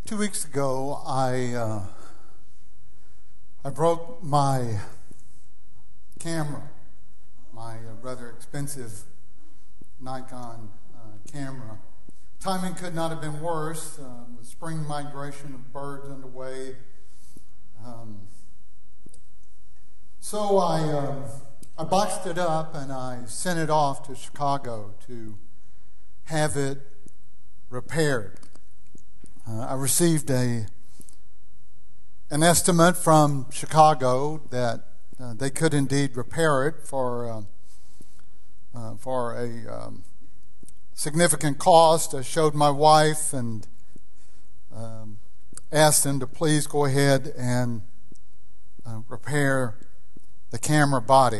2 weeks ago, I broke my camera, my rather expensive Nikon camera. Timing could not have been worse. The spring migration of birds underway. So I boxed it up and I sent it off to Chicago to have it repaired. I received an estimate from Chicago that they could indeed repair it for a significant cost. I showed my wife and asked them to please go ahead and repair the camera body.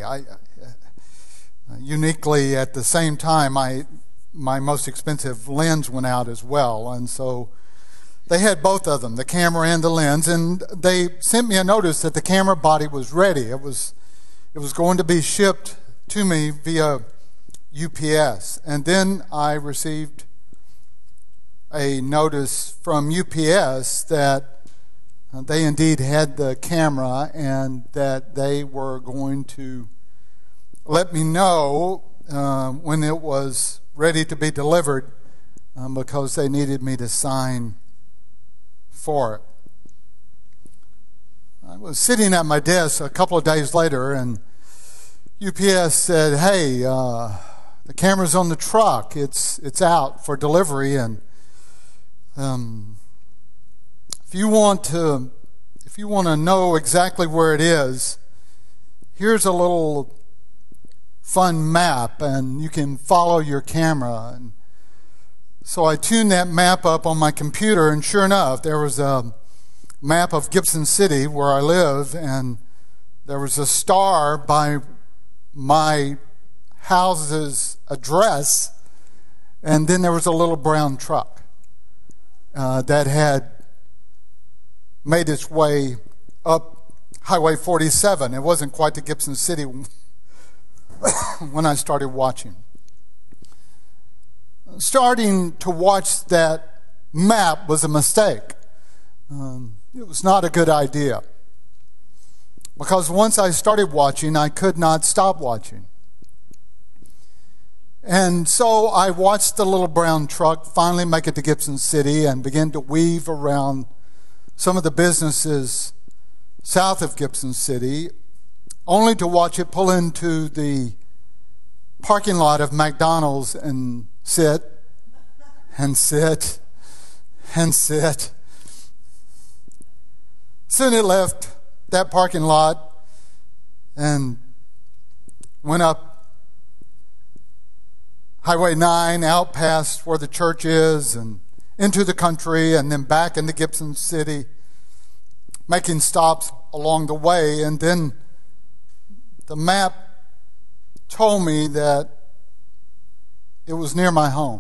Uniquely, at the same time, my most expensive lens went out as well, and so they had both of them, the camera and the lens, and they sent me a notice that the camera body was ready. It was going to be shipped to me via UPS. And then I received a notice from UPS that they indeed had the camera and that they were going to let me know when it was ready to be delivered because they needed me to sign for it. I was sitting at my desk a couple of days later and UPS said, "Hey, the camera's on the truck. It's out for delivery, and if you want to know exactly where it is, here's a little fun map, and you can follow your camera." And so I tuned that map up on my computer, and sure enough, there was a map of Gibson City where I live, and there was a star by my house's address, and then there was a little brown truck that had made its way up Highway 47. It wasn't quite to Gibson City when I started watching. Starting to watch that map was a mistake. It was not a good idea, because once I started watching, I could not stop watching. And so I watched the little brown truck finally make it to Gibson City and begin to weave around some of the businesses south of Gibson City, only to watch it pull into the parking lot of McDonald's and sit and sit and sit. Soon it left that parking lot and went up Highway 9, out past where the church is, and into the country, and then back into Gibson City, making stops along the way. And then the map told me that it was near my home.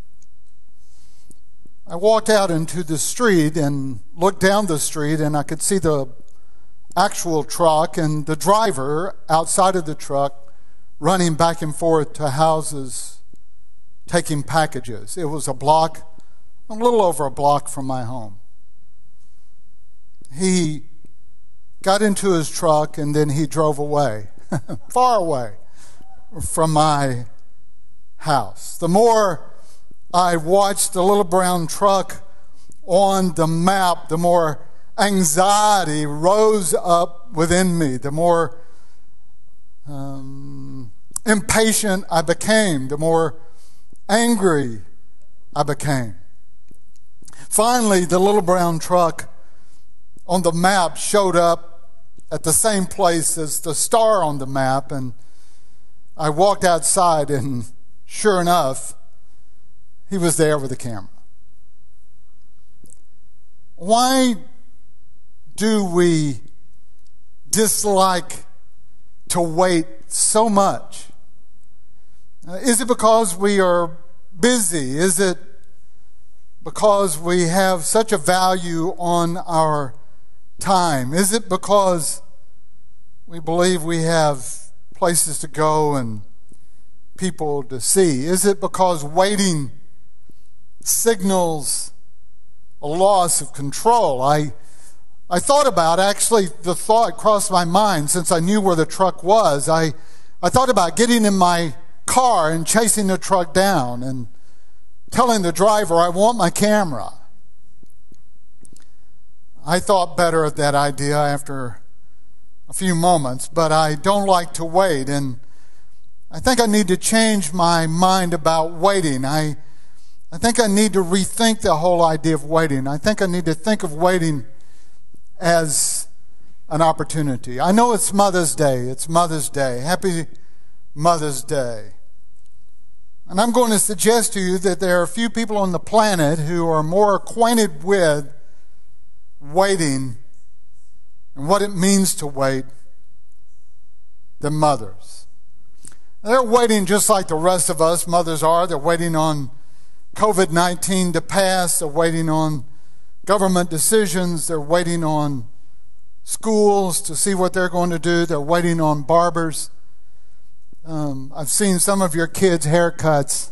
I walked out into the street and looked down the street, and I could see the actual truck and the driver outside of the truck running back and forth to houses taking packages. It was a little over a block from my home. He got into his truck and then he drove away, far away from my house. The more I watched the little brown truck on the map, the more anxiety rose up within me, the more impatient I became, the more angry I became. Finally, the little brown truck on the map showed up at the same place as the star on the map, and I walked outside, and sure enough, he was there with the camera. Why do we dislike to wait so much? Is it because we are busy? Is it because we have such a value on our time? Is it because we believe we have places to go and people to see? Is it because waiting signals a loss of control. I thought about, actually, the thought crossed my mind since I knew where the truck was. I thought about getting in my car and chasing the truck down and telling the driver, I want my camera. I thought better of that idea after a few moments, but I don't like to wait, and I think I need to change my mind about waiting. I think I need to rethink the whole idea of waiting. I think I need to think of waiting as an opportunity. I know it's Mother's Day. It's Mother's Day. Happy Mother's Day. And I'm going to suggest to you that there are a few people on the planet who are more acquainted with waiting and what it means to wait than mothers. They're waiting just like the rest of us, mothers are. They're waiting on COVID-19 to pass. They're waiting on government decisions. They're waiting on schools to see what they're going to do. They're waiting on barbers. I've seen some of your kids' haircuts.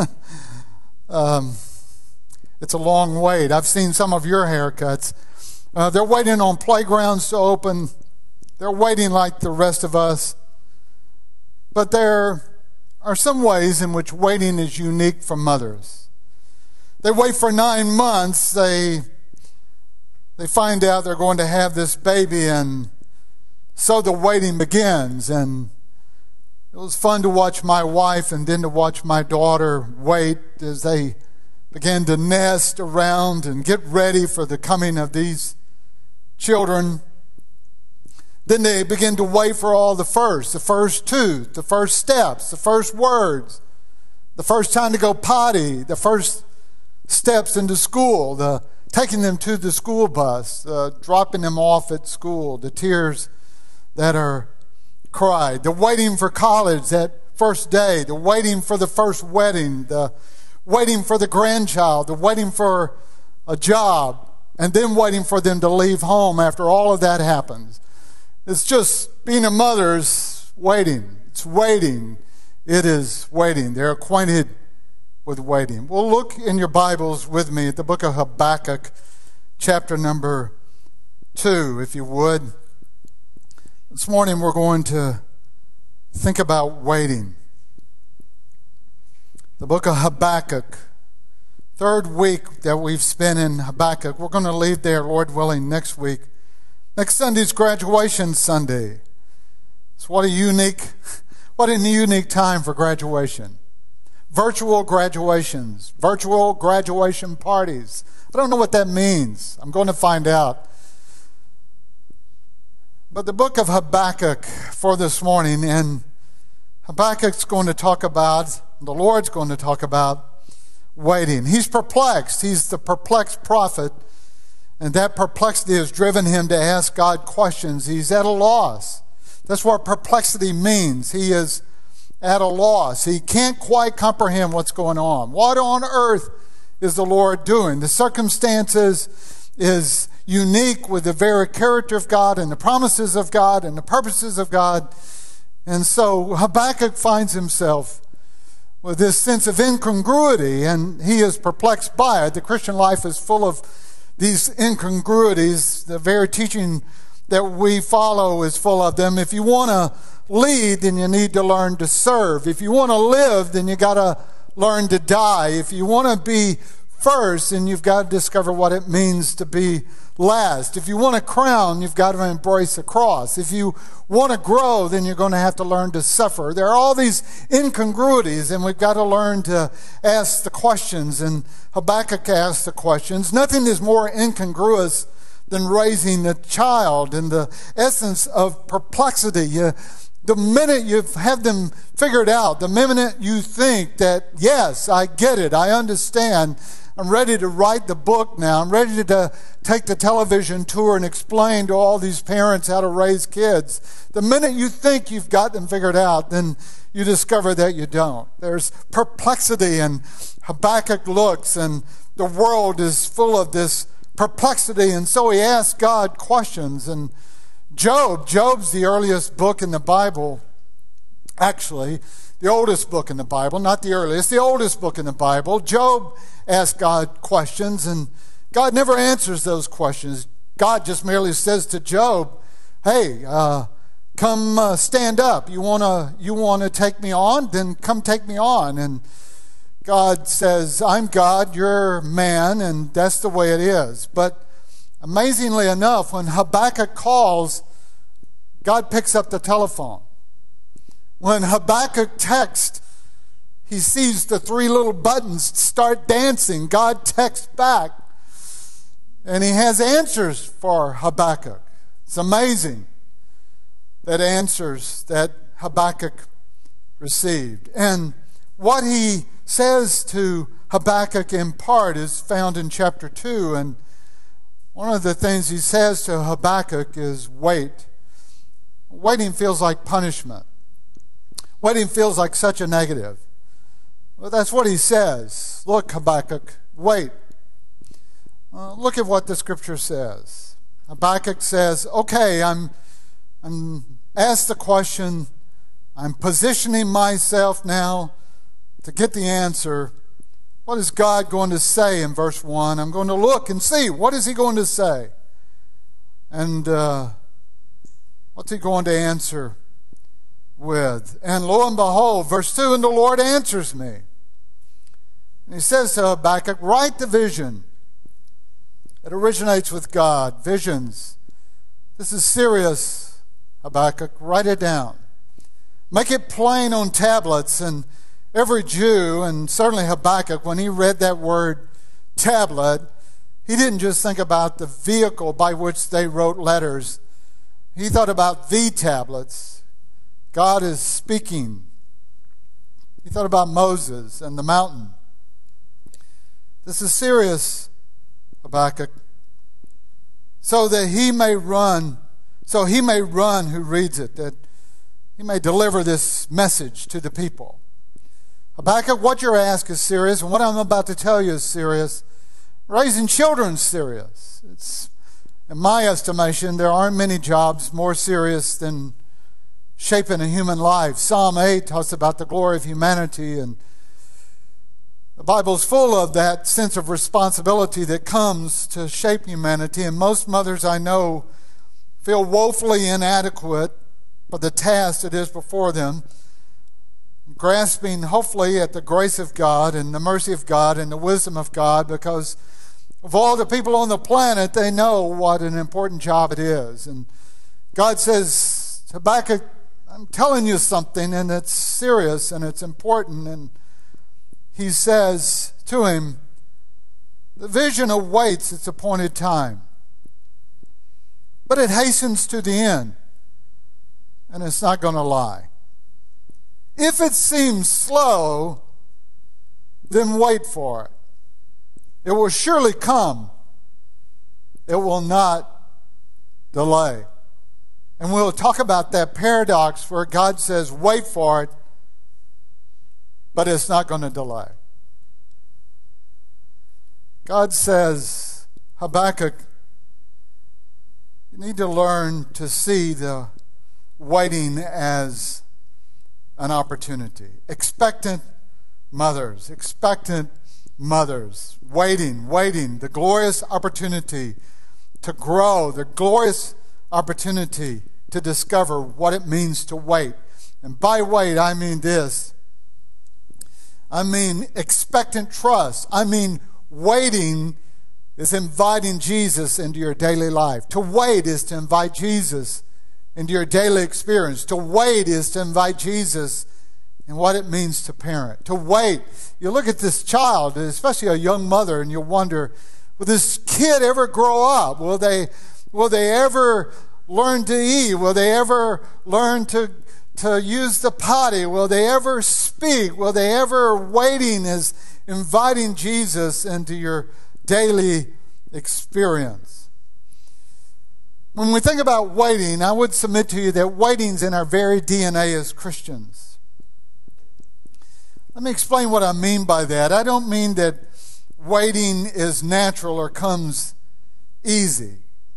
It's a long wait. I've seen some of your haircuts. They're waiting on playgrounds to open. They're waiting like the rest of us. But there are some ways in which waiting is unique for mothers. They wait for 9 months. They find out they're going to have this baby, and so the waiting begins. And it was fun to watch my wife and then to watch my daughter wait as they began to nest around and get ready for the coming of these children. Then they begin to wait for all the first tooth, the first steps, the first words, the first time to go potty, the first steps into school, the taking them to the school bus, dropping them off at school, the tears that are cried, the waiting for college that first day, the waiting for the first wedding, the waiting for the grandchild, the waiting for a job, and then waiting for them to leave home after all of that happens. It's just being a mother's waiting. It's waiting. It is waiting. They're acquainted with waiting. Well, look in your Bibles with me at the book of Habakkuk, chapter number 2, if you would. This morning we're going to think about waiting. The book of Habakkuk, third week that we've spent in Habakkuk. We're going to leave there, Lord willing, next week. Next Sunday's graduation Sunday. So what a unique time for graduation. Virtual graduations, virtual graduation parties. I don't know what that means. I'm going to find out. But the book of Habakkuk for this morning, and Habakkuk's going to talk about, the Lord's going to talk about waiting. He's perplexed. He's the perplexed prophet, and that perplexity has driven him to ask God questions. He's at a loss. That's what perplexity means. He is at a loss. He can't quite comprehend what's going on. What on earth is the Lord doing? The circumstances is unique with the very character of God and the promises of God and the purposes of God. And so Habakkuk finds himself with this sense of incongruity, and he is perplexed by it. The Christian life is full of these incongruities. The very teaching that we follow is full of them. If you want to lead, then you need to learn to serve. If you want to live, then you got to learn to die. If you want to be first, then you've got to discover what it means to be last. If you want a crown, you've got to embrace a cross. If you want to grow, then you're going to have to learn to suffer. There are all these incongruities, and we've got to learn to ask the questions. And Habakkuk asks the questions. Nothing is more incongruous than raising a child, and the essence of perplexity. The minute you've had them figured out, the minute you think that, yes, I get it, I understand, I'm ready to write the book now, I'm ready to take the television tour and explain to all these parents how to raise kids. The minute you think you've got them figured out, then you discover that you don't. There's perplexity, and Habakkuk looks, and the world is full of this perplexity, and so he asks God questions. And Job's the earliest book in the Bible, actually, the oldest book in the Bible, not the earliest, the oldest book in the Bible. Job asked God questions, and God never answers those questions. God just merely says to Job, hey, come stand up. You wanna take me on? Then come take me on. And God says, I'm God, you're man, and that's the way it is. But amazingly enough, when Habakkuk calls, God picks up the telephone. When Habakkuk texts, he sees the three little buttons start dancing. God texts back, and he has answers for Habakkuk. It's amazing that answers that Habakkuk received. And what he says to Habakkuk in part is found in chapter 2. And one of the things he says to Habakkuk is wait. Waiting feels like punishment. Waiting feels like such a negative. Well, that's what he says. Look, Habakkuk, wait. Look at what the scripture says. Habakkuk says, okay, I'm asked the question. I'm positioning myself now to get the answer. What is God going to say in verse 1? I'm going to look and see. What is he going to say? And what's he going to answer with? And lo and behold, verse 2, and the Lord answers me. And he says to Habakkuk, write the vision. It originates with God. Visions. This is serious, Habakkuk. Write it down. Make it plain on tablets. And every Jew, and certainly Habakkuk, when he read that word tablet, he didn't just think about the vehicle by which they wrote letters. He thought about the tablets. God is speaking. He thought about Moses and the mountain. This is serious, Habakkuk. So he may run who reads it, that he may deliver this message to the people. Habakkuk, what you're asked is serious, and what I'm about to tell you is serious. Raising children is serious. It's, in my estimation, there aren't many jobs more serious than shaping a human life. Psalm 8 talks about the glory of humanity, and the Bible's full of that sense of responsibility that comes to shape humanity, and most mothers I know feel woefully inadequate for the task that is before them, grasping hopefully at the grace of God and the mercy of God and the wisdom of God, because of all the people on the planet, they know what an important job it is. And God says, Habakkuk, I'm telling you something, and it's serious and it's important. And he says to him, the vision awaits its appointed time, but it hastens to the end, and it's not going to lie. If it seems slow, then wait for it. It will surely come. It will not delay. And we'll talk about that paradox where God says, wait for it, but it's not going to delay. God says, Habakkuk, you need to learn to see the waiting as an opportunity. Expectant mothers, waiting, the glorious opportunity to grow, the glorious opportunity to discover what it means to wait. And by wait, I mean this. I mean expectant trust. I mean waiting is inviting Jesus into your daily life. To wait is to invite Jesus into your daily experience. To wait is to invite Jesus in what it means to parent. To wait. You look at this child, especially a young mother, and you wonder, will this kid ever grow up? Will they ever learn to eat? Will they ever learn to use the potty? Will they ever speak? Will they ever? Waiting is inviting Jesus into your daily experience. When we think about waiting, I would submit to you that waiting's in our very DNA as Christians. Let me explain what I mean by that. I don't mean that waiting is natural or comes easy.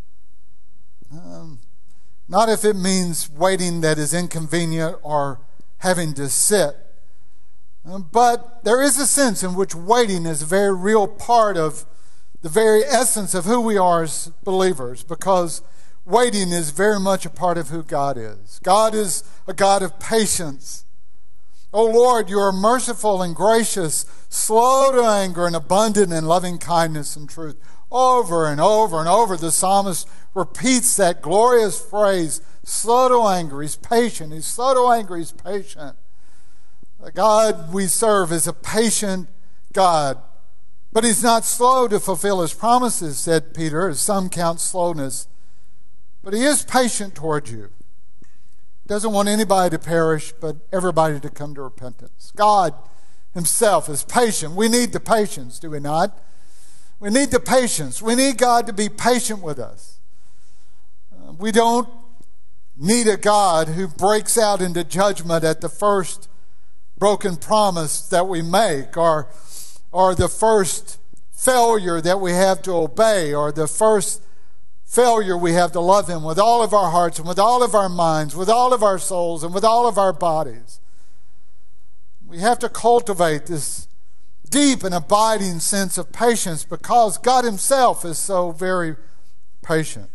Not if it means waiting that is inconvenient or having to sit. But there is a sense in which waiting is a very real part of the very essence of who we are as believers, because waiting is very much a part of who God is. God is a God of patience. O Lord, you are merciful and gracious, slow to anger and abundant in loving kindness and truth. Over and over and over, the psalmist repeats that glorious phrase, slow to anger, he's patient. He's slow to anger, he's patient. The God we serve is a patient God. But he's not slow to fulfill his promises, said Peter, as some count slowness. But he is patient toward you. Doesn't want anybody to perish, but everybody to come to repentance. God himself is patient. We need the patience, do we not? We need the patience. We need God to be patient with us. We don't need a God who breaks out into judgment at the first broken promise that we make, or the first failure that we have to obey, or the first failure we have to love him with all of our hearts and with all of our minds, with all of our souls and with all of our bodies. We have to cultivate this deep and abiding sense of patience because God himself is so very patient.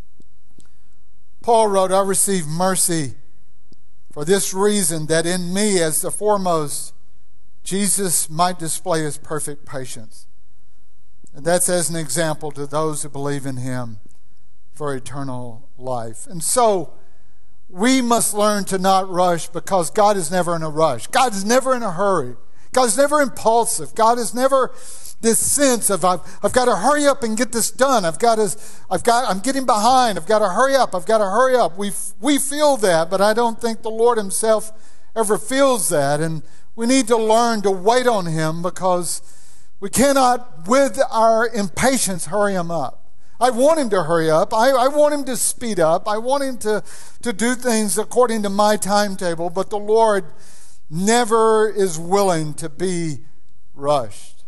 Paul wrote, I receive mercy for this reason, that in me as the foremost, Jesus might display his perfect patience. And that's as an example to those who believe in him for eternal life. And so we must learn to not rush, because God is never in a rush. God is never in a hurry. God is never impulsive. God is never this sense of I've got to hurry up and get this done. I'm getting behind. I've got to hurry up. I've got to hurry up. We feel that, but I don't think the Lord himself ever feels that. And we need to learn to wait on him, because we cannot, with our impatience, hurry him up. I want him to hurry up. I want him to speed up. I want him to do things according to my timetable, but the Lord never is willing to be rushed.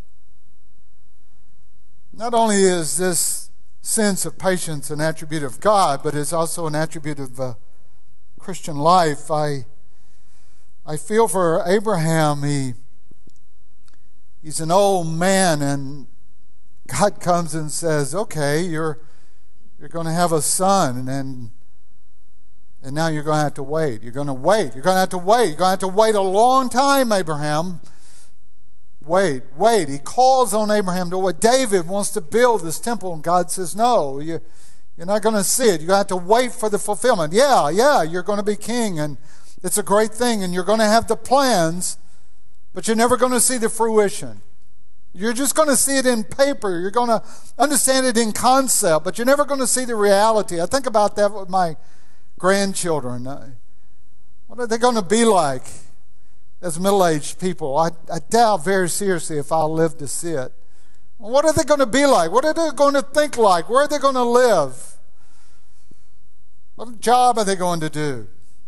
Not only is this sense of patience an attribute of God, but it's also an attribute of Christian life. I feel for Abraham. He's an old man, and God comes and says, okay, you're going to have a son, and now you're going to have to wait. You're going to wait. You're going to have to wait. You're going to have to wait a long time, Abraham. Wait. He calls on Abraham to wait. David wants to build this temple, and God says, no, you're not going to see it. You're going to have to wait for the fulfillment. Yeah, you're going to be king, and it's a great thing, and you're going to have the plans, but you're never going to see the fruition. You're just going to see it in paper. You're going to understand it in concept, but you're never going to see the reality. I think about that with my grandchildren. What are they going to be like as middle-aged people? I doubt very seriously if I'll live to see it. What are they going to be like? What are they going to think like? Where are they going to live? What job are they going to do?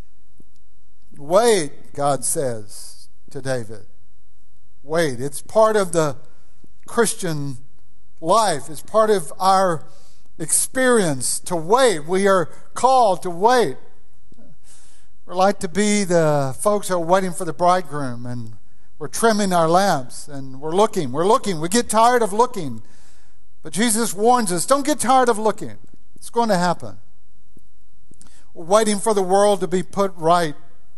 Wait, God says to David. Wait. It's part of the Christian life. It's part of our experience to wait. We are called to wait. We're like to be the folks who are waiting for the bridegroom, and we're trimming our lamps, and we're looking. We get tired of looking. But Jesus warns us, don't get tired of looking. It's going to happen. We're waiting for the world to be put right.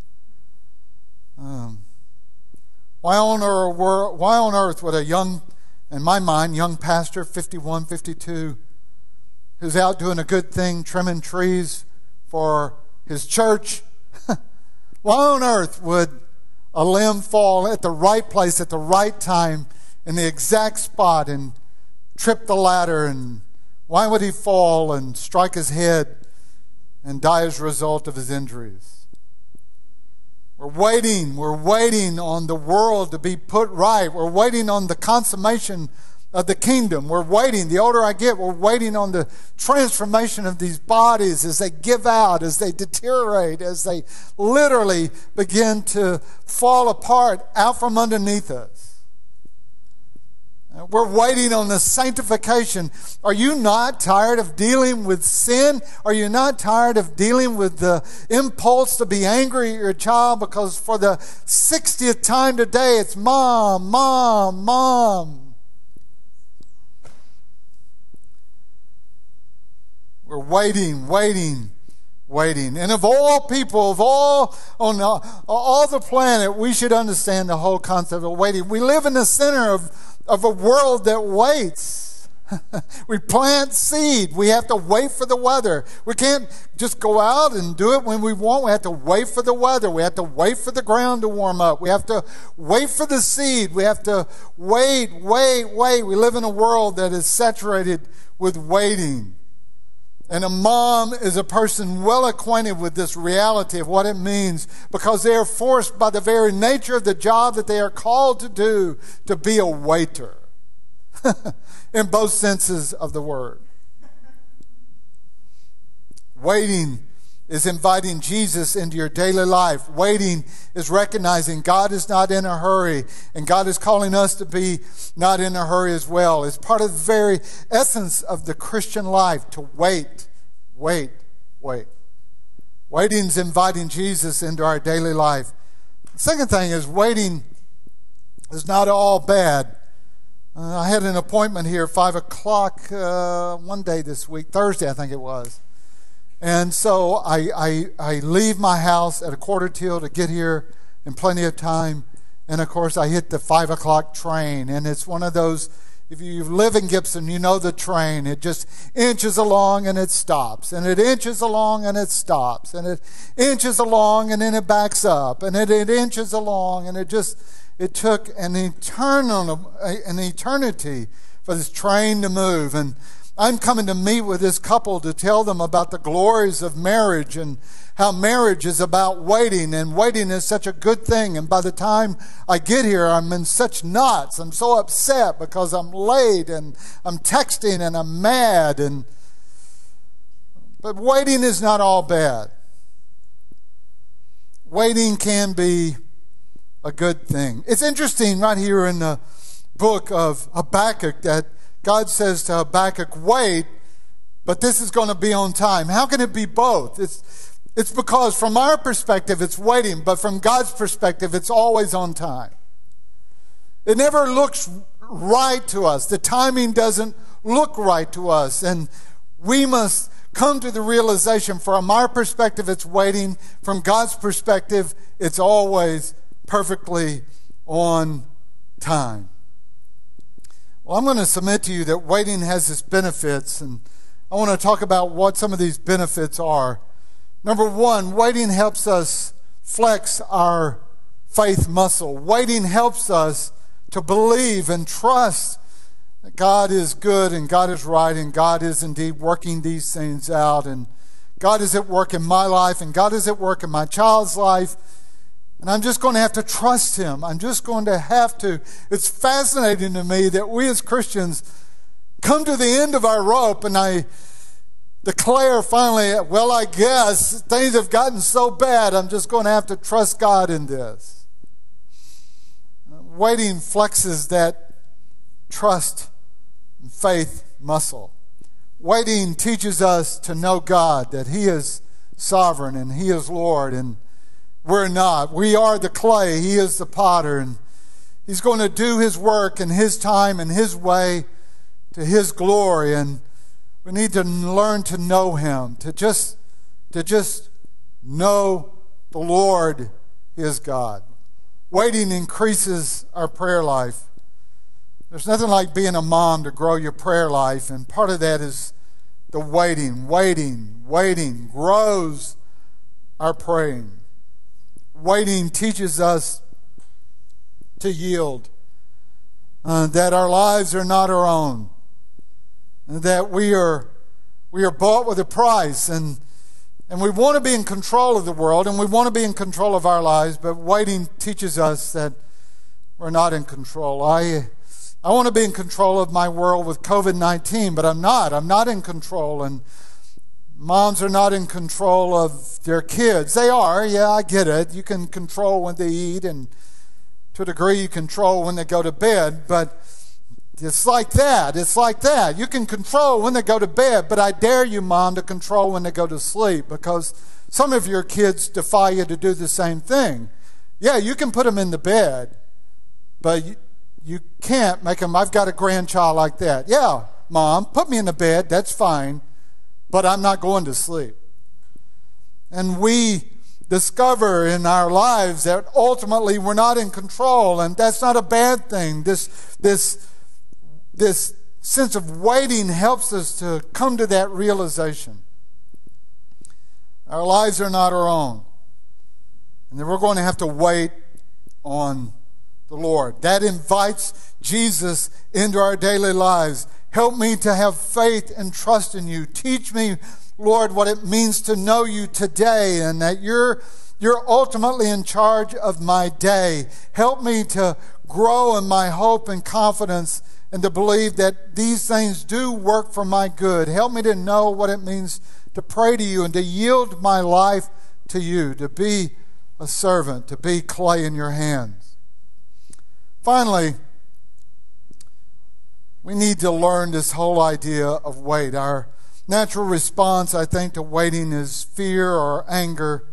Why on earth would a young, in my mind, young pastor, 51, 52, who's out doing a good thing, trimming trees for his church, why on earth would a limb fall at the right place at the right time in the exact spot and trip the ladder? And why would he fall and strike his head and die as a result of his injuries? We're waiting on the world to be put right. We're waiting on the consummation of the kingdom. We're waiting. The older I get, we're waiting on the transformation of these bodies as they give out, as they deteriorate, as they literally begin to fall apart out from underneath us. We're waiting on the sanctification. Are you not tired of dealing with sin? Are you not tired of dealing with the impulse to be angry at your child because for the 60th time today it's mom, mom, mom? waiting. And of all people, on all the planet, we should understand the whole concept of waiting. We live in the center of a world that waits. We plant seed. We have to wait for the weather. We can't just go out and do it when we want. We have to wait for the weather. We have to wait for the ground to warm up. We have to wait for the seed. We have to wait. We live in a world that is saturated with waiting. And a mom is a person well acquainted with this reality of what it means, because they are forced by the very nature of the job that they are called to do to be a waiter. In both senses of the word. Waiting is inviting Jesus into your daily life. Waiting is recognizing God is not in a hurry, and God is calling us to be not in a hurry as well. It's part of the very essence of the Christian life, to wait. Waiting is inviting Jesus into our daily life. The second thing is, waiting is not all bad. I had an appointment here at 5 o'clock one day this week, Thursday I think it was. And so I leave my house at 1:45 to get here in plenty of time. And of course I hit the 5 o'clock train. And it's one of those, if you live in Gibson, you know the train. It just inches along and it stops. And it inches along and it stops. And it inches along and then it backs up. And it inches along and it took an eternity for this train to move. And I'm coming to meet with this couple to tell them about the glories of marriage and how marriage is about waiting, and waiting is such a good thing. And by the time I get here, I'm in such knots. I'm so upset because I'm late and I'm texting and I'm mad. But waiting is not all bad. Waiting can be a good thing. It's interesting right here in the book of Habakkuk that God says to Habakkuk, wait, but this is going to be on time. How can it be both? It's because from our perspective it's waiting, but from God's perspective it's always on time. It never looks right to us. The timing doesn't look right to us, and we must come to the realization, from our perspective it's waiting, from God's perspective it's always perfectly on time. Well, I'm going to submit to you that waiting has its benefits, and I want to talk about what some of these benefits are. Number one, waiting helps us flex our faith muscle. Waiting helps us to believe and trust that God is good and God is right and God is indeed working these things out, and God is at work in my life and God is at work in my child's life. And I'm just going to have to trust Him. I'm just going to have to. It's fascinating to me that we as Christians come to the end of our rope, and I declare finally, well, I guess things have gotten so bad, I'm just going to have to trust God in this. Waiting flexes that trust and faith muscle. Waiting teaches us to know God, that He is sovereign and He is Lord, and we're not. We are the clay. He is the potter. And He's going to do His work in His time and His way to His glory. And we need to learn to know Him, to just know the Lord is God. Waiting increases our prayer life. There's nothing like being a mom to grow your prayer life. And part of that is the waiting grows our praying. Waiting teaches us to yield, that our lives are not our own, and that we are bought with a price, and we want to be in control of the world, and we want to be in control of our lives, but waiting teaches us that we're not in control. I want to be in control of my world with COVID-19, but I'm not. I'm not in control, and moms are not in control of their kids. They are, yeah, I get it. You can control when they eat, and to a degree you control when they go to bed, but it's like that. It's like that. You can control when they go to bed, but I dare you, Mom, to control when they go to sleep, because some of your kids defy you to do the same thing. Yeah, you can put them in the bed, but you can't make them. I've got a grandchild like that. Yeah, Mom, put me in the bed. That's fine. but I'm not going to sleep. And we discover in our lives that ultimately we're not in control, and that's not a bad thing. This sense of waiting helps us to come to that realization. Our lives are not our own, and then we're going to have to wait on the Lord. That invites Jesus into our daily lives. Help me to have faith and trust in you. Teach me, Lord, what it means to know you today, and that you're ultimately in charge of my day. Help me to grow in my hope and confidence, and to believe that these things do work for my good. Help me to know what it means to pray to you and to yield my life to you, to be a servant, to be clay in your hands. Finally, we need to learn this whole idea of wait. Our natural response, I think, to waiting is fear or anger.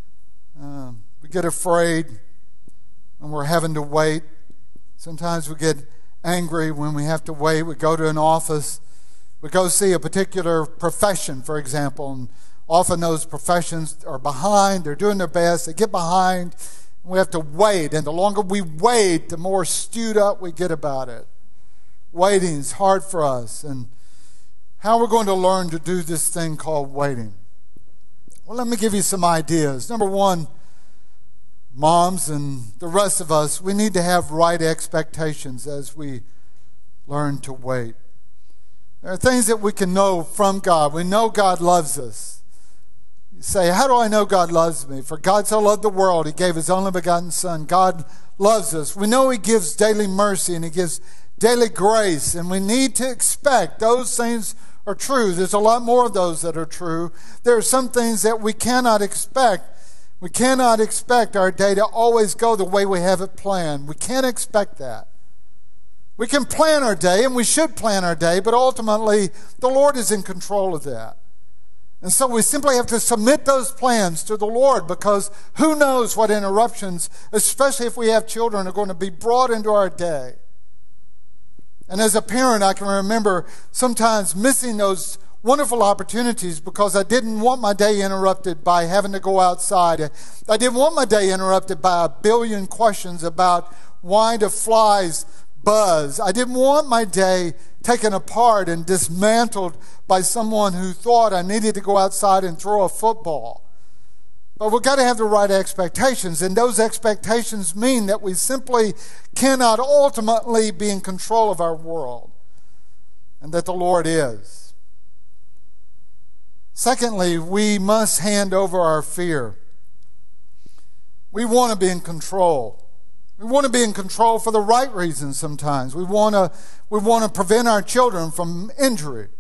We get afraid when we're having to wait. Sometimes we get angry when we have to wait. We go to an office. We go see a particular profession, for example, and often those professions are behind. They're doing their best. They get behind. And we have to wait. And the longer we wait, the more stewed up we get about it. Waiting is hard for us. And how we're going to learn to do this thing called waiting? Well, let me give you some ideas. Number one, moms and the rest of us, we need to have right expectations as we learn to wait. There are things that we can know from God. We know God loves us. You say, how do I know God loves me? For God so loved the world, He gave His only begotten Son. God loves us. We know He gives daily mercy and He gives daily grace, and we need to expect those things are true. There's a lot more of those that are true. There are some things that we cannot expect. We cannot expect our day to always go the way we have it planned. We can't expect that. We can plan our day, and we should plan our day, but ultimately the Lord is in control of that. And so we simply have to submit those plans to the Lord, because who knows what interruptions, especially if we have children, are going to be brought into our day. And as a parent, I can remember sometimes missing those wonderful opportunities because I didn't want my day interrupted by having to go outside. I didn't want my day interrupted by a billion questions about why do flies buzz. I didn't want my day taken apart and dismantled by someone who thought I needed to go outside and throw a football. But we've got to have the right expectations, and those expectations mean that we simply cannot ultimately be in control of our world, and that the Lord is. Secondly, we must hand over our fear. We want to be in control. We want to be in control for the right reasons sometimes. We want to prevent our children from injury.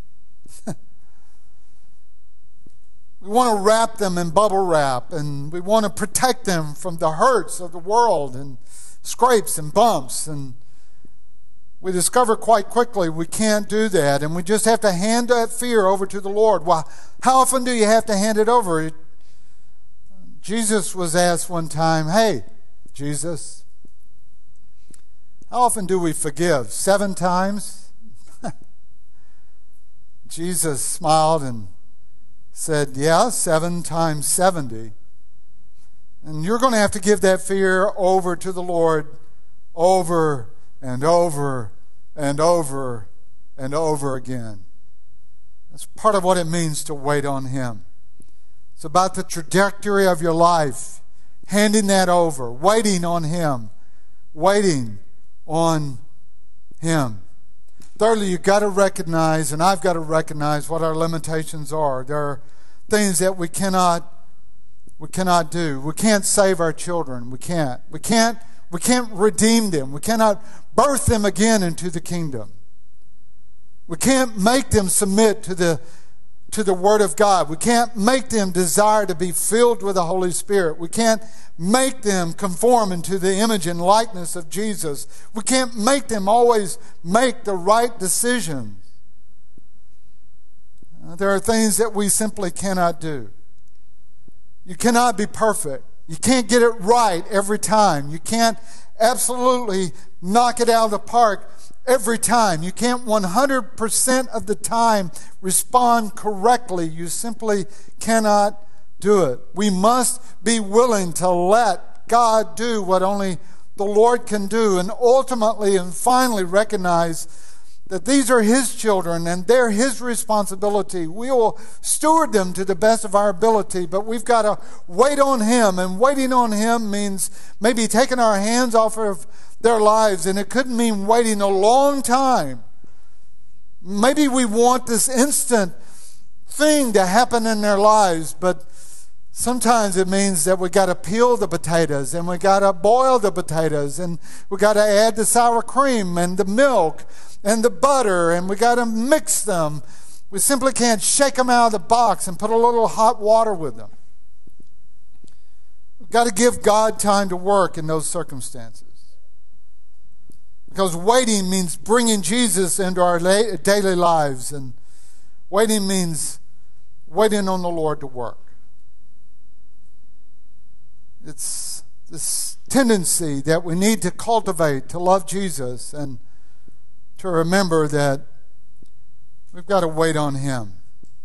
We want to wrap them in bubble wrap, and we want to protect them from the hurts of the world and scrapes and bumps. And we discover quite quickly we can't do that, and we just have to hand that fear over to the Lord. Well, how often do you have to hand it over? Jesus was asked one time, hey, Jesus, how often do we forgive? 7 times? Jesus smiled and said, yeah, 7 times 70. And you're going to have to give that fear over to the Lord over and over and over and over again. That's part of what it means to wait on Him. It's about the trajectory of your life, handing that over, waiting on Him, waiting on Him. Thirdly, you've got to recognize, and I've got to recognize what our limitations are. There are things that we cannot do. We can't save our children. We can't redeem them. We cannot birth them again into the kingdom. We can't make them submit to the Word of God. We can't make them desire to be filled with the Holy Spirit. We can't make them conform into the image and likeness of Jesus. We can't make them always make the right decisions. There are things that we simply cannot do. You cannot be perfect. You can't get it right every time. You can't absolutely knock it out of the park every time. You can't 100% of the time respond correctly. You simply cannot do it. We must be willing to let God do what only the Lord can do, and ultimately and finally recognize that these are His children and they're His responsibility. We will steward them to the best of our ability, but we've got to wait on Him, and waiting on Him means maybe taking our hands off of their lives, and it could mean waiting a long time. Maybe we want this instant thing to happen in their lives, but sometimes it means that we got to peel the potatoes, and we got to boil the potatoes, and we got to add the sour cream and the milk and the butter, and we got to mix them. We simply can't shake them out of the box and put a little hot water with them. We've got to give God time to work in those circumstances. Because waiting means bringing Jesus into our daily lives, and waiting means waiting on the Lord to work. It's this tendency that we need to cultivate to love Jesus and to remember that we've got to wait on Him.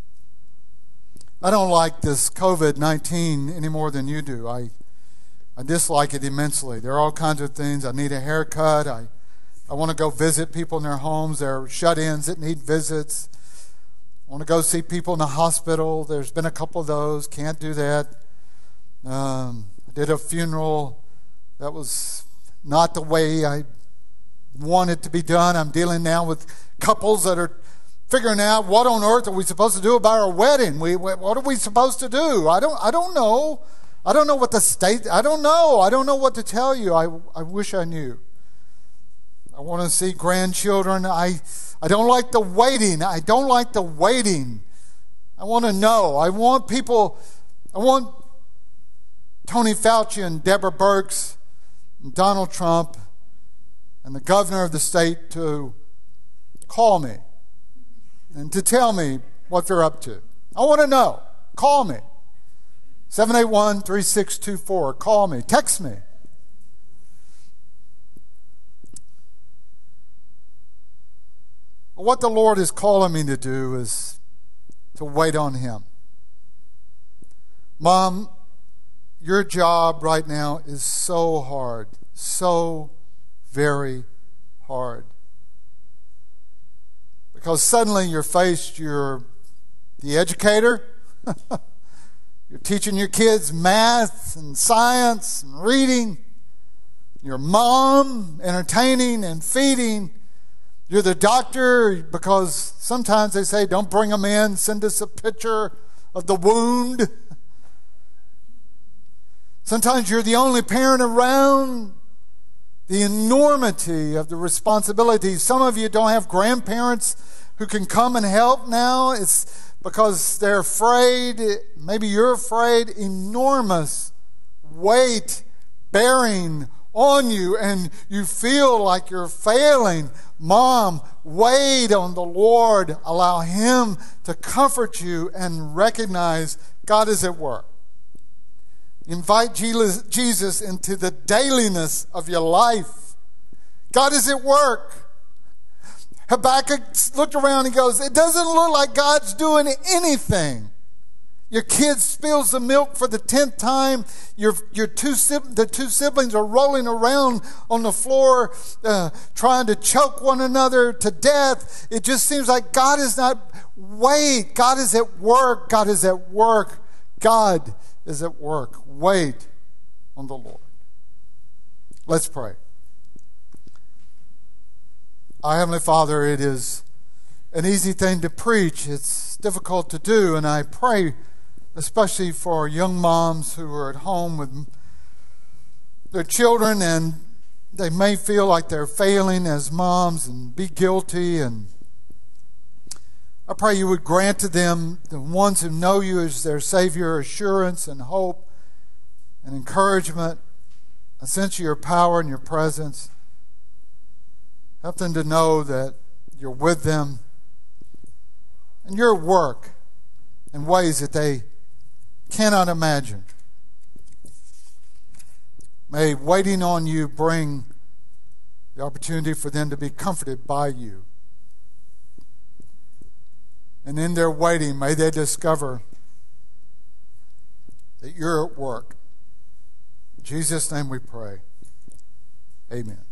I don't like this COVID-19 any more than you do. I dislike it immensely. There are all kinds of things. I need a haircut. I want to go visit people in their homes. There are shut-ins that need visits. I want to go see people in the hospital. There's been a couple of those. Can't do that. I did a funeral that was not the way I want it to be done. I'm dealing now with couples that are figuring out what on earth are we supposed to do about our wedding. What are we supposed to do? I don't know. I don't know what the state. I don't know. I don't know what to tell you. I wish I knew. I want to see grandchildren. I don't like the waiting. I don't like the waiting. I want to know. I want Tony Fauci and Deborah Birx and Donald Trump and the governor of the state to call me and to tell me what they're up to. I want to know. Call me. 781-3624. Call me. Text me. What the Lord is calling me to do is to wait on Him. Mom, your job right now is so hard, so very hard. Because suddenly you're the educator, you're teaching your kids math and science and reading, you're mom, entertaining and feeding, you're the doctor, because sometimes they say, don't bring them in, send us a picture of the wound. Sometimes you're the only parent around. The enormity of the responsibility. Some of you don't have grandparents who can come and help now. It's because they're afraid. Maybe you're afraid. Enormous weight bearing on you, and you feel like you're failing. Mom, wait on the Lord. Allow Him to comfort you and recognize God is at work. Invite Jesus into the dailiness of your life. God is at work. Habakkuk looked around and goes, it doesn't look like God's doing anything. Your kid spills the milk for the 10th time. The two siblings are rolling around on the floor trying to choke one another to death. It just seems like God is not. Wait, God is at work. God is at work. God is at work. Wait on the Lord. Let's pray. Our Heavenly Father, it is an easy thing to preach. It's difficult to do, and I pray especially for young moms who are at home with their children, and they may feel like they're failing as moms and be guilty. And I pray you would grant to them, the ones who know you as their Savior, assurance and hope and encouragement, a sense of your power and your presence. Help them to know that you're with them and your work in ways that they cannot imagine. May waiting on you bring the opportunity for them to be comforted by you. And in their waiting, may they discover that you're at work. In Jesus' name we pray. Amen.